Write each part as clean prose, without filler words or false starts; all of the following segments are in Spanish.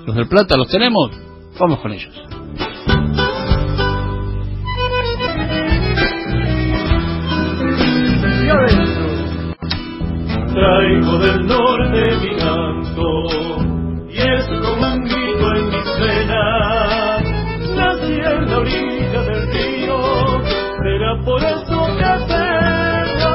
Los del Plata los tenemos, vamos con ellos. Traigo del norte mi canto, y es como un grito en mis venas. Nací en la orilla del río, será por eso que pena.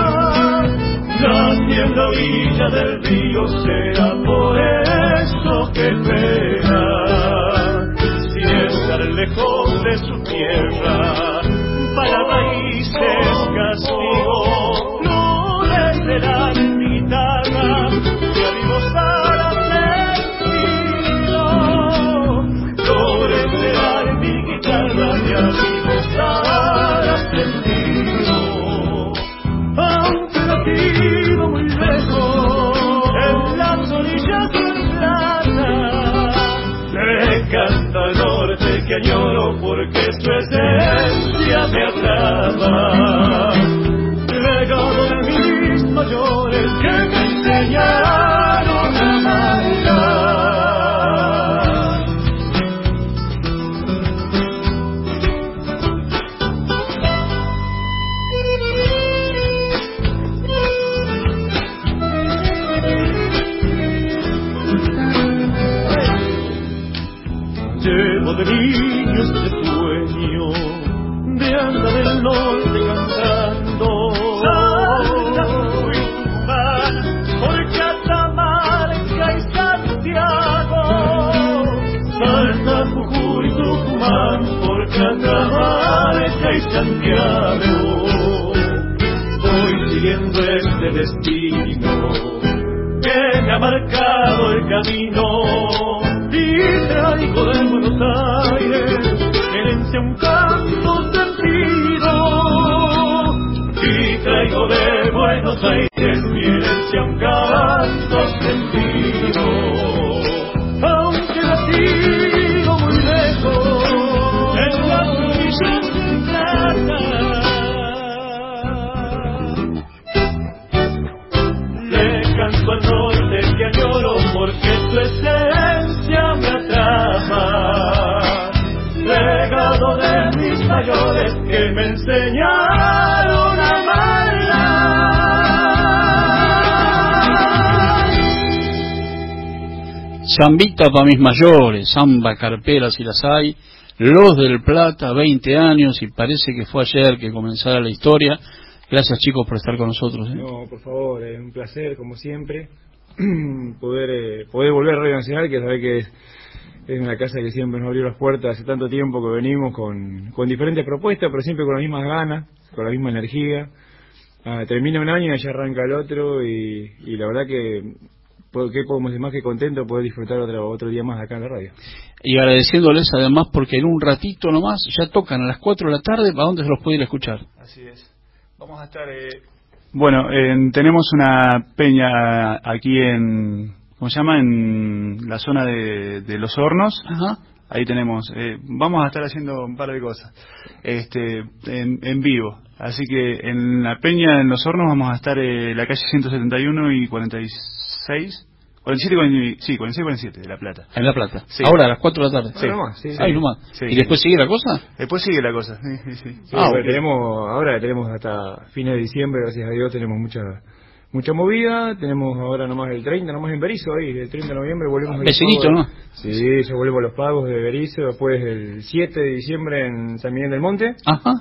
Nací en la orilla del río, será por eso que pena. Sin estar lejos de su tierra, para raíces castigo, flores de la guitarra, que a mi gozara sentido. Flores de la guitarra, que a mi gozara sentido. Aunque nacido muy lejos, en las orillas del Plata, le canta al norte que añoro, porque su esencia me atrapa. Legado de mis mayores que me enseñaron a bailar. Llevo de niño este sueño de andar del norte cantando. Salta Tucumán por Catamarca y Santiago. Salta Jujuy, Tucumán por Catamarca y Santiago. Voy siguiendo este destino que me ha marcado el camino. Y traigo de Buenos Aires herencia un canto sentido. Y traigo de Buenos Aires mi herencia un canto sentido. Aunque nacido muy lejos, en las orillas del Plata, le canto al norte que añoro, porque su esencia me atrapa. Legado de mis mayores que me enseñaron a bailar. Zambita para mis mayores, samba carpera si las hay. Los del Plata, 20 años, y parece que fue ayer que comenzara la historia. Gracias, chicos, por estar con nosotros. No, por favor, es un placer, como siempre, poder volver a Radio Nacional, que sabe que es una casa que siempre nos abrió las puertas hace tanto tiempo, que venimos con diferentes propuestas, pero siempre con las mismas ganas, con la misma energía. Termina un año y ya arranca el otro, y la verdad que ¿qué podemos ser más que contento poder disfrutar otro día más acá en la radio? Y agradeciéndoles además porque en un ratito nomás ya tocan a las 4 de la tarde. ¿Para dónde se los puede ir a escuchar? Así es. Vamos a estar... Bueno, tenemos una peña aquí en... ¿Cómo se llama? En la zona de Los Hornos. Ajá. Ahí tenemos... vamos a estar haciendo un par de cosas en vivo. Así que en la peña en Los Hornos vamos a estar en la calle 171 y 46... 47 y 47 de La Plata. En La Plata. Sí. Ahora a las 4 de la tarde. Sí. Ahí nomás. Sí. ¿Y después sigue la cosa? Después sigue la cosa. Sí. Ahora tenemos hasta fines de diciembre, gracias a Dios, tenemos mucha movida. Tenemos ahora nomás el 30, nomás en Berizo, ahí el 30 de noviembre volvemos a vecinito, ¿no? Sí, yo vuelvo a los pagos de Berizo. Después el 7 de diciembre en San Miguel del Monte. Ajá.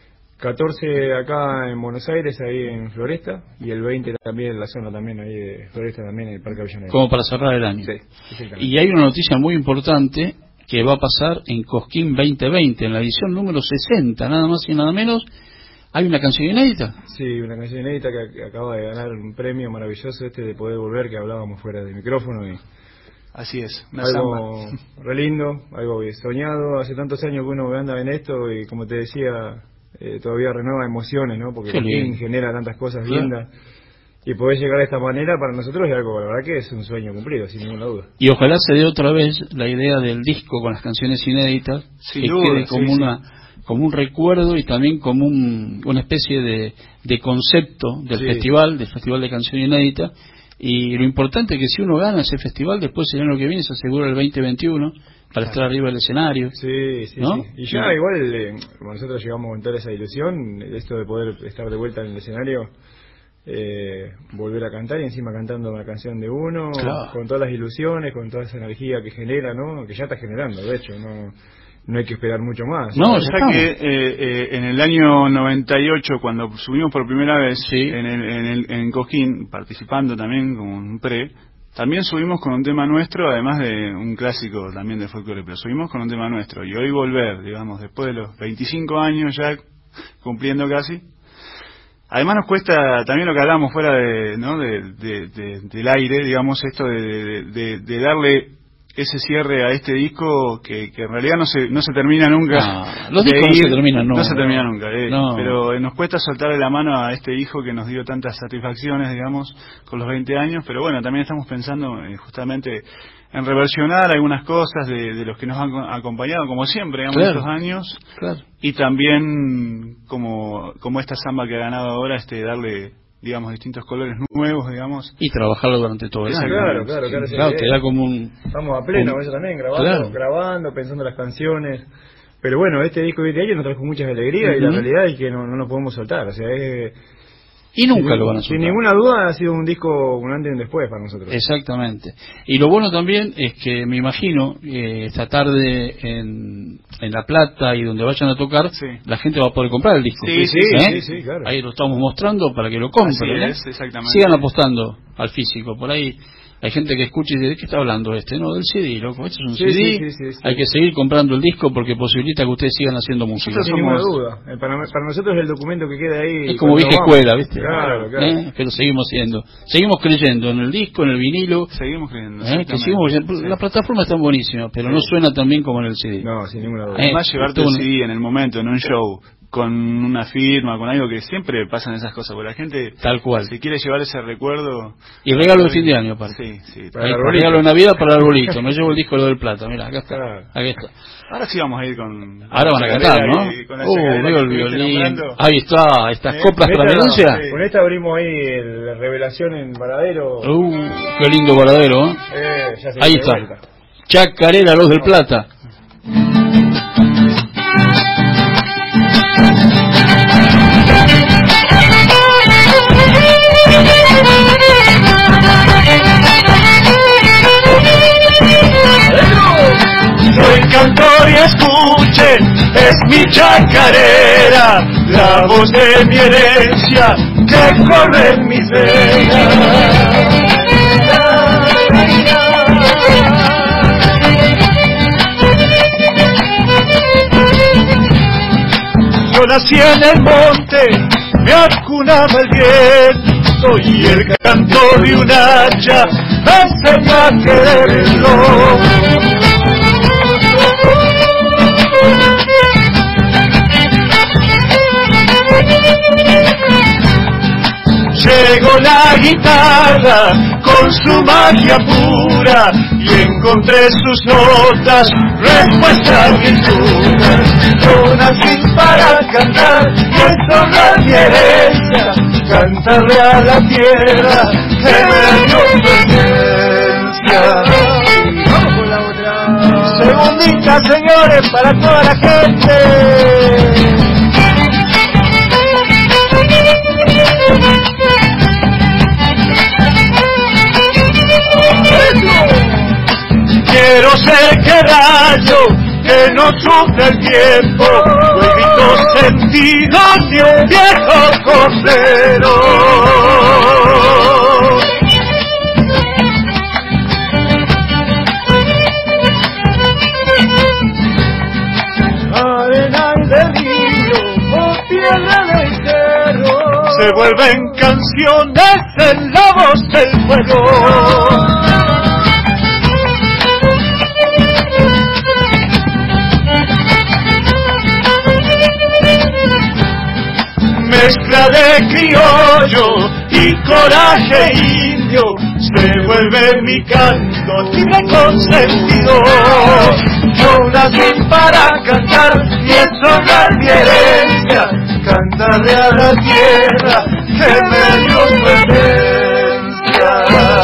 14 acá en Buenos Aires, ahí en Floresta, y el 20 también en la zona también ahí de Floresta, también en el Parque Avellaneda. Como para cerrar el año. Sí, y hay una noticia muy importante que va a pasar en Cosquín 2020, en la edición número 60, nada más y nada menos. ¿Hay una canción inédita? Sí, una canción inédita que acaba de ganar un premio maravilloso de Poder Volver, que hablábamos fuera del micrófono. Y así es, una algo samba. Re lindo, algo soñado. Hace tantos años que uno anda en esto, y como te decía, todavía renueva emociones, ¿no? Porque Cosquín genera tantas cosas lindas, y poder llegar de esta manera para nosotros es algo, la verdad que es un sueño cumplido, sin ninguna duda. Y ojalá se dé otra vez la idea del disco con las canciones inéditas, sin que duda, quede como como un recuerdo y también como una especie de concepto del festival de canción inédita, Y lo importante es que si uno gana ese festival, después el año que viene se asegura el 2021 para estar arriba del escenario. Sí, sí, ¿no? sí. Y ya igual, como nosotros llegamos con toda esa ilusión, esto de poder estar de vuelta en el escenario, volver a cantar y encima cantando una canción de uno, claro, con todas las ilusiones, con toda esa energía que genera, ¿no? Que ya está generando, de hecho, no hay que esperar mucho más. No, o sea que en el año 98, cuando subimos por primera vez, sí, en Cosquín, participando también como un también subimos con un tema nuestro, además de un clásico también de folclore, pero subimos con un tema nuestro. Y hoy volver, digamos, después de los 25 años ya cumpliendo casi, además nos cuesta también lo que hablamos fuera del aire, digamos, esto de darle ese cierre a este disco que en realidad no se termina nunca. Los discos no se terminan nunca. No se termina nunca, no. Pero nos cuesta soltarle la mano a este hijo que nos dio tantas satisfacciones, digamos, con los 20 años, pero bueno, también estamos pensando justamente en reversionar algunas cosas de los que nos han acompañado, como siempre, digamos, claro, estos años, claro, y también como esta samba que ha ganado ahora, darle, digamos, distintos colores nuevos, digamos. Y trabajarlo durante todo el año. Claro, te da como un... Estamos a pleno, eso también, grabando, pensando las canciones. Pero bueno, este disco de año nos trajo muchas alegrías, y la realidad es que no nos podemos soltar, o sea, y nunca lo van a soltar. Sin ninguna duda ha sido un disco un antes y un después para nosotros. Exactamente. Y lo bueno también es que me imagino esta tarde en La Plata y donde vayan a tocar, sí, la gente va a poder comprar el disco. Sí, claro. Ahí lo estamos mostrando para que lo compren. Así es, exactamente. Sigan apostando al físico. Por ahí hay gente que escucha y dice, ¿de qué está hablando este? No, del CD, loco. Esto es un CD. Sí. Hay que seguir comprando el disco porque posibilita que ustedes sigan haciendo música. Sin ninguna duda. Para nosotros el documento que queda ahí... Es como vieja escuela, ¿viste? Claro. Pero seguimos creyendo en el disco, en el vinilo. Seguimos creyendo. La plataforma está buenísima, pero no suena tan bien como en el CD. No, sin ninguna duda. Además, llevarte el CD en el momento, en un show, con una firma, con algo que siempre pasan esas cosas, porque la gente tal cual si quiere llevar ese recuerdo. Y regalo de fin de año, aparte. Sí, regalo de Navidad para el arbolito. Me llevo el disco de Plata, mira, acá está. Ahora sí vamos a ir con... Ahora van a cantar, ¿no? Veo el violín. Ahí está, estas coplas para denuncia. Con esta abrimos ahí la revelación en Varadero. Qué lindo Varadero, ahí está. Chacarera, Los del Plata. Soy cantor y escuchen, es mi chacarera, la voz de mi herencia que corre en mis venas. Yo nací en el monte, me acunaba el viento y el canto de un hacha me enseñó a quererlo. Llegó la guitarra con su magia pura y encontré sus notas, respuesta a mis dudas. Yo nací para cantar y entonar mi herencia, cantarle a la tierra que me dio su esencia. Vamos con la otra. Segundita, señores, para toda la gente. Quiero ser que rayo, que no sufra el tiempo, no he visto sentido de un viejo cordero. Arena y de río, o piedra del cerro, se vuelven canciones en la voz del fuego. Mezcla de criollo y coraje indio, se vuelve mi canto libre consentido. Yo nací para cantar y entonar mi herencia, cantarle a la tierra que me dio su esencia.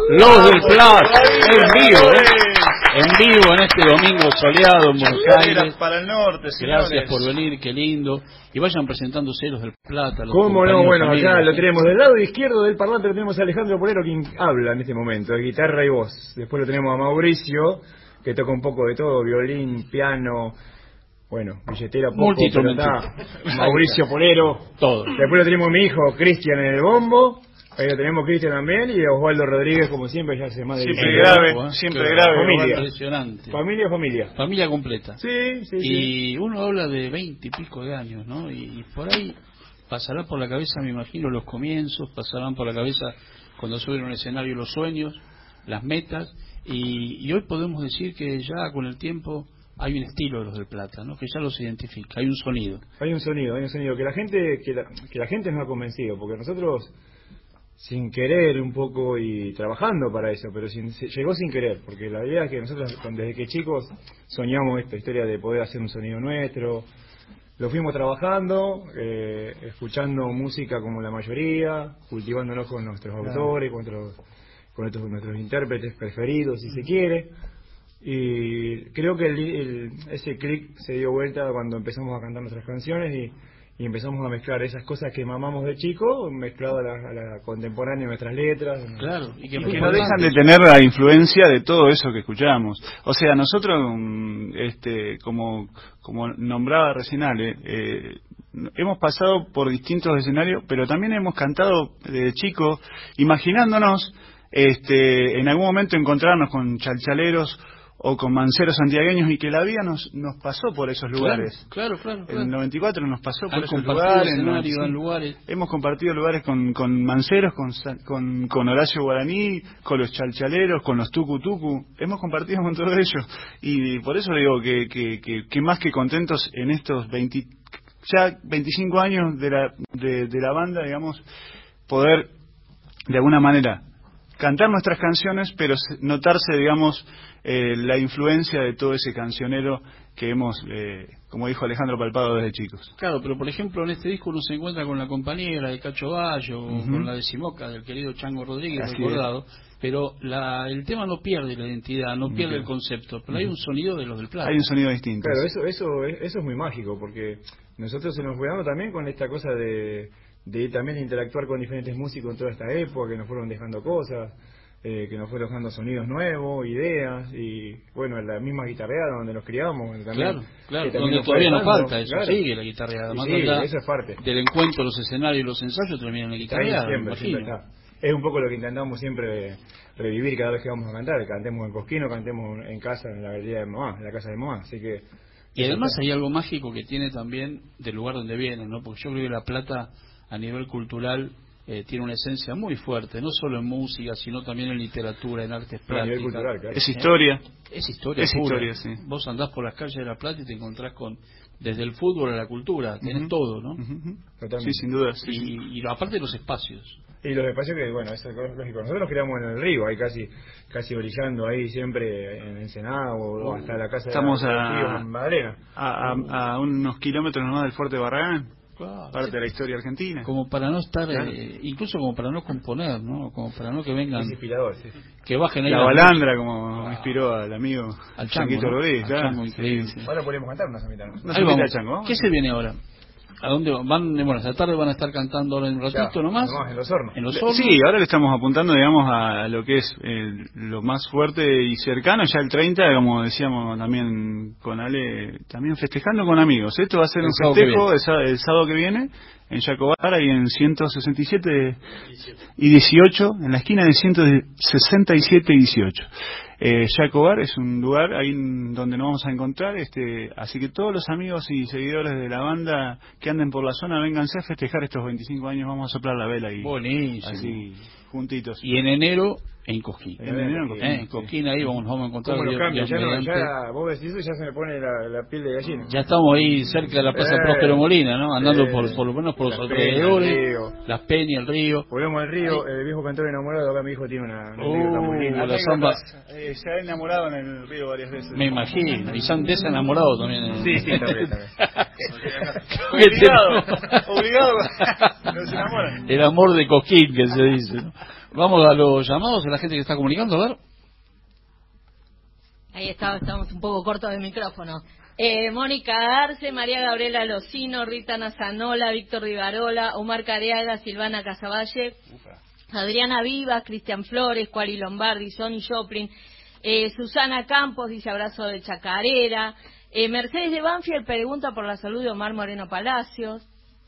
Los del Plata, en vivo, en vivo en este domingo soleado en Buenos Aires. Para el norte, señores. Gracias por venir, qué lindo. Y vayan presentándose los del Plata. Los ¿Cómo no? Bueno, amigos, acá lo tenemos del lado izquierdo del parlante, lo tenemos a Alejandro Polero, quien habla en este momento, de guitarra y voz. Después lo tenemos a Mauricio, que toca un poco de todo, violín, piano, bueno, billetera, poco, pero está Mauricio Polero. Todo. Después lo tenemos a mi hijo Cristian en el bombo. Ahí lo tenemos Cristian también, y Osvaldo Rodríguez, como siempre, ya hace más de siempre grave, siempre grave. Familia. Impresionante. Familia o familia. Familia completa. Sí, sí, y uno habla de 20 y pico de años, ¿no? Y por ahí pasará por la cabeza, me imagino, los comienzos, pasarán por la cabeza cuando suben a un escenario los sueños, las metas, y hoy podemos decir que ya con el tiempo hay un estilo de los del Plata, ¿no? Que ya los identifica, hay un sonido. Hay un sonido que la gente nos ha convencido, porque nosotros, sin querer un poco y trabajando para eso, pero llegó sin querer, porque la idea es que nosotros desde que chicos soñamos esta historia de poder hacer un sonido nuestro. Lo fuimos trabajando, escuchando música como la mayoría, cultivándonos con nuestros autores, con nuestros intérpretes preferidos, si se quiere. Y creo que ese clic se dio vuelta cuando empezamos a cantar nuestras canciones y empezamos a mezclar esas cosas que mamamos de chico, mezclado a la contemporánea de nuestras letras. Claro, y que no dejan de tener la influencia de todo eso que escuchamos. O sea, nosotros, como nombraba recién Ale, hemos pasado por distintos escenarios, pero también hemos cantado de chico, imaginándonos en algún momento encontrarnos con chalchaleros o con manceros santiagueños, y que la vida nos pasó por esos lugares. Claro. En el 94 nos pasó por esos lugares. Hemos compartido lugares con manceros, con Horacio Guaraní, con los chalchaleros, con los tucu. Hemos compartido con todo ello. Y por eso digo que más que contentos en estos 25 años de la banda, digamos, poder de alguna manera cantar nuestras canciones, pero notarse, digamos, la influencia de todo ese cancionero que hemos, como dijo Alejandro, palpado desde chicos. Claro, pero por ejemplo en este disco uno se encuentra con La Compañera de Cacho Bayo, con la Decimoca del querido Chango Rodríguez, recordado, pero el tema no pierde la identidad, no pierde el concepto, pero hay un sonido de los del Plata. Hay un sonido distinto. Claro, eso es muy mágico, porque nosotros se nos cuidamos también con esta cosa de también interactuar con diferentes músicos en toda esta época, que nos fueron dejando cosas, que nos fueron dejando sonidos nuevos, ideas, y bueno, la misma guitarreada donde nos criamos también, claro, donde todavía nos falta eso, claro. Sigue la guitarreada, más allá eso es parte del encuentro, los escenarios y los ensayos terminan en la guitarreada, siempre está. Es un poco lo que intentamos siempre revivir cada vez que vamos a cantar, cantemos en Cosquín o cantemos en casa, en la galería de mamá, en la casa de mamá, así que... Y además hay algo mágico que tiene también del lugar donde viene, ¿no? Porque yo creo que La Plata a nivel cultural tiene una esencia muy fuerte, no solo en música, sino también en literatura, en artes plásticas. Cultural, claro. Es historia. Es historia pura. Sí. Vos andás por las calles de La Plata y te encontrás con, desde el fútbol a la cultura, tenés todo, ¿no? Totalmente. Sí, sin duda. Y aparte de los espacios. Y los espacios que, bueno, eso es lógico. Nosotros nos criamos en el río, ahí casi brillando ahí siempre en Ensenada o hasta la casa Estamos en Madalena. A unos kilómetros nomás del Fuerte Barragán. Parte de la historia argentina. Como para no estar, incluso como para no componer, ¿no? Como para no que vengan. Es inspirador, sí. Que bajen ahí. La balandra, como inspiró al amigo al Changuito Rodríguez, claro. Chango, increíble. Sí. Ahora podemos cantar una samita, ¿no? Ahí vamos. Chango. ¿Qué se viene ahora? ¿A dónde van? Bueno, esta tarde van a estar cantando ahora en un ratito nomás. En Los Hornos. En Los Hornos. Sí, ahora le estamos apuntando, digamos, a lo que es lo más fuerte y cercano, ya el 30, como decíamos también con Ale, también festejando con amigos. Esto va a ser un festejo el sábado que viene en Yacobar, ahí en 167 y 18, en la esquina de 167 y 18. Yacobar es un lugar ahí donde nos vamos a encontrar, así que todos los amigos y seguidores de la banda que anden por la zona, vénganse a festejar estos 25 años, vamos a soplar la vela ahí. Buenísimo. Así, juntitos. Y en enero en Cosquín. En Cosquín ahí vamos a encontrar. ¿Cómo lo cambia? Ya vos decís eso, ya se me pone la piel de gallina. Ya estamos ahí cerca de la Plaza Próspero Molina, ¿no? Andando por lo menos por los alrededores, Las Peñas, el río. Volvemos al río, el viejo cantor enamorado, acá mi hijo tiene una muy linda. La samba. Se ha enamorado en el río varias veces. Me imagino, y se han desenamorado también. Sí, también. Obligado. Nos enamoran. El amor de Cosquín, que se dice, ¿no? Vamos a los llamados de la gente que está comunicando, a ver. Ahí estamos un poco cortos de micrófono. Mónica Arce, María Gabriela Locino, Rita Nazanola, Víctor Rivarola, Omar Careaga, Silvana Casavalle, Adriana Vivas, Cristian Flores, Cuari Lombardi, Sonny Joplin, Susana Campos dice abrazo de Chacarera, Mercedes de Banfield pregunta por la salud de Omar Moreno Palacios,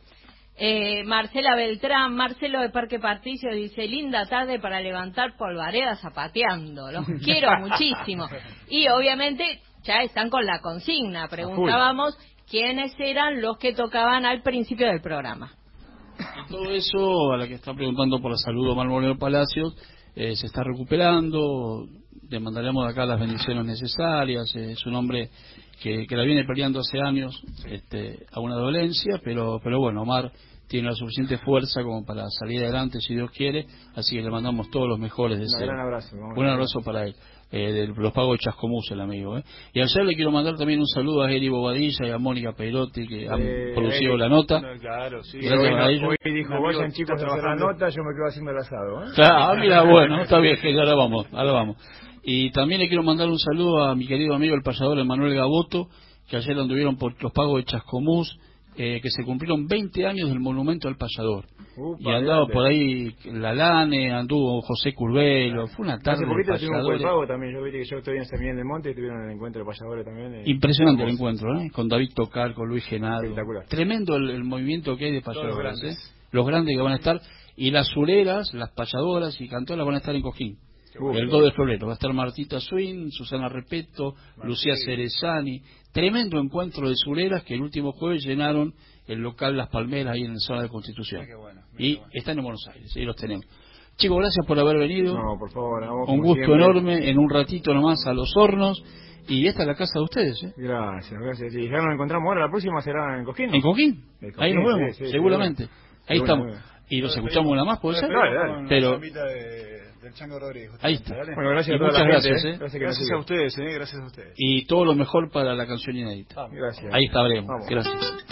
Marcela Beltrán, Marcelo de Parque Patricio dice linda tarde para levantar polvareda zapateando, los quiero muchísimo. Y obviamente ya están con la consigna, preguntábamos quiénes eran los que tocaban al principio del programa. Y todo eso, a la que está preguntando por la salud de Omar Moreno Palacios, se está recuperando, le mandaremos acá las bendiciones necesarias, es un hombre que la viene peleando hace años a una dolencia, pero bueno, Omar tiene la suficiente fuerza como para salir adelante si Dios quiere, así que le mandamos todos los mejores deseos. Un gran abrazo. Un abrazo para él. De los pagos de Chascomús, el amigo. Y ayer le quiero mandar también un saludo a Eri Bobadilla y a Mónica Perotti, que han producido la nota. Claro, sí. Hoy dijo, vayan chicos a hacer la nota, yo me quedo haciendo el asado. Claro, mira, bueno, está bien, que ahora vamos. Y también le quiero mandar un saludo a mi querido amigo el payador Emanuel Gaboto, que ayer anduvieron por los pagos de Chascomús, que se cumplieron 20 años del monumento al payador. Y andaba por ahí la Lane, anduvo José Curvelo, fue una tarde de payadores. Hace poquito pago también, yo vi que yo estoy en San Miguel del Monte y tuvieron el encuentro de payadores también. Impresionante el encuentro, con David Tocar, con Luis Genaro. Tremendo el movimiento que hay de payadores, los grandes que van a estar, y las sureras, las payadoras y cantoras van a estar en Coquín. El 2 de febrero va a estar Martita Swin, Susana Repeto, Lucía Cerezani. Tremendo encuentro de sureras que el último jueves llenaron el local Las Palmeras ahí en la zona de Constitución. Y están en Buenos Aires, ahí los tenemos. Chicos, gracias por haber venido. No, por favor, a vos, un gusto siempre. Enorme, en un ratito nomás a Los Hornos. Y esta es la casa de ustedes, Gracias. Y ya nos encontramos ahora, la próxima será en Coquín. ¿En Coquín? Ahí nos vemos, seguramente. Ahí estamos. Y los escuchamos una más, ¿puede ser? Dale. Pero del Chango Rodríguez. Ahí está. Bueno, gracias a toda la gente, gracias, gracias a ustedes, gracias a ustedes. Y todo lo mejor para la canción inédita. Gracias. Ahí estaremos. Vamos. Gracias.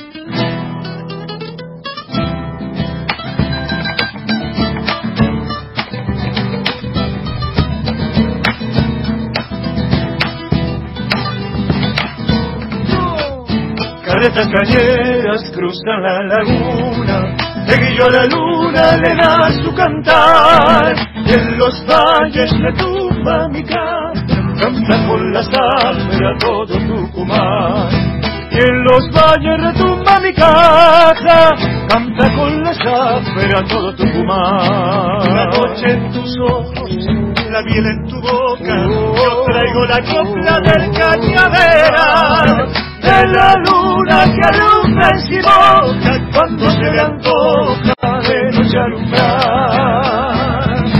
Carretas cañeras cruzan la laguna, de Grillo a la luna le da su cantar, y en los valles retumba mi casa, canta con la zafra todo Tucumán. Y en los valles retumba mi caja, canta con la zafra todo Tucumán. La noche en tus ojos, la miel en tu boca, yo traigo la copla del cañaveral, de la luna que alumbra en mi boca, cuando se le antoja de noche alumbrar.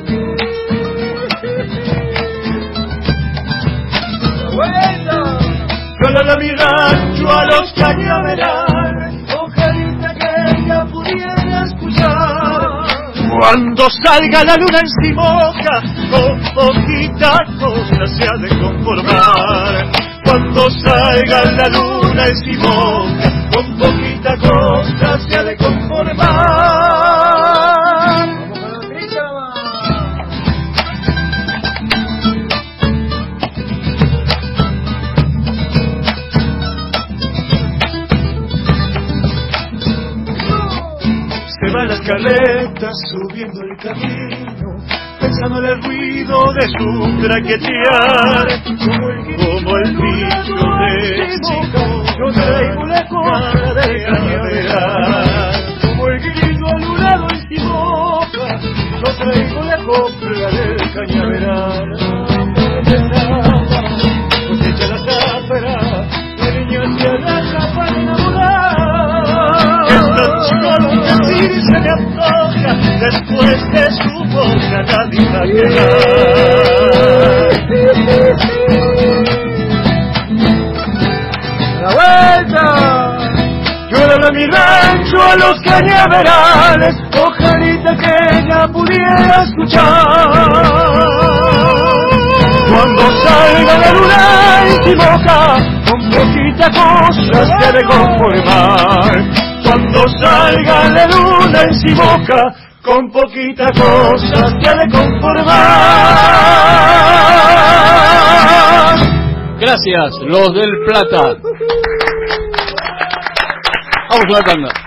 Yo a mi rancho a los cañaverales, ojalá que ella pudiera escuchar. Cuando salga la luna en mi boca, con poquita cosa se ha de conformar. Cuando salga la luna en mi boca, con poquita cosa se ha de conformar. Se van las carretas subiendo el camino, pensando en el ruido de su traquetear, como el bicho de chico, yo traigo la cola del cañaveral, como el grillo alunado en mi boca, yo traigo la copla del cañaveral. Cosecha la zafra, la niña se agacha para enamorar, esta chica se me antoja, después de su boca nadie va a quedar. ¡La vuelta! Llévala a mi rancho a los cañaverales, ojalita que ella pudiera escuchar. Cuando salga la luna en mi boca, con poquita cosa se ha de conformar. Cuando salga la luna en mi boca, con poquita cosa se ha de conformar. Gracias, los del Plata. Vamos a la tanda.